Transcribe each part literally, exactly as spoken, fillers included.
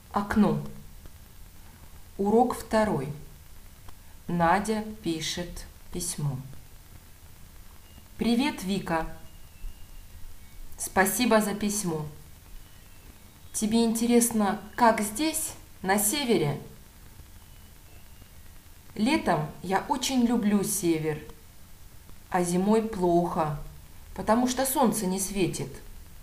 Окно. Урок второй. Надя пишет письмо. Привет, Вика. Спасибо за письмо. Тебе интересно, как здесь, на севере? Летом я очень люблю север, а зимой плохо, потому что солнце не светит.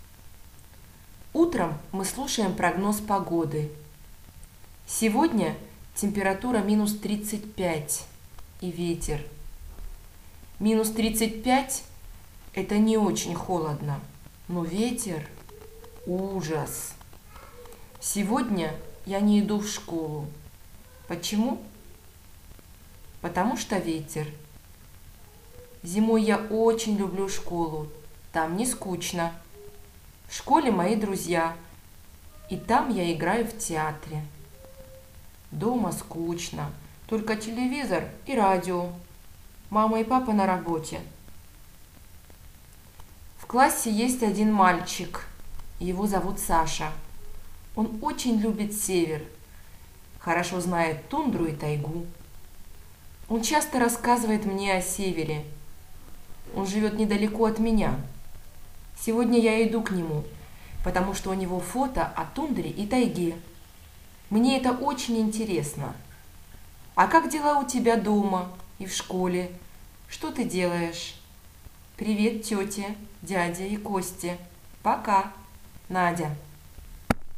Утром мы слушаем прогноз погоды. Сегодня температура минус тридцать пять и ветер. Минус тридцать пять – это не очень холодно, но ветер – ужас. Сегодня я не иду в школу. Почему? Потому что ветер. Зимой я очень люблю школу, там не скучно. В школе мои друзья, и там я играю в театре. Дома скучно, только телевизор и радио. Мама и папа на работе. В классе есть один мальчик, его зовут Саша. Он очень любит север, хорошо знает тундру и тайгу. Он часто рассказывает мне о севере. Он живет недалеко от меня. Сегодня я иду к нему, потому что у него фото о тундре и тайге. Мне это очень интересно. А как дела у тебя дома и в школе? Что ты делаешь? Привет, тете, дяде и Косте. Пока, Надя.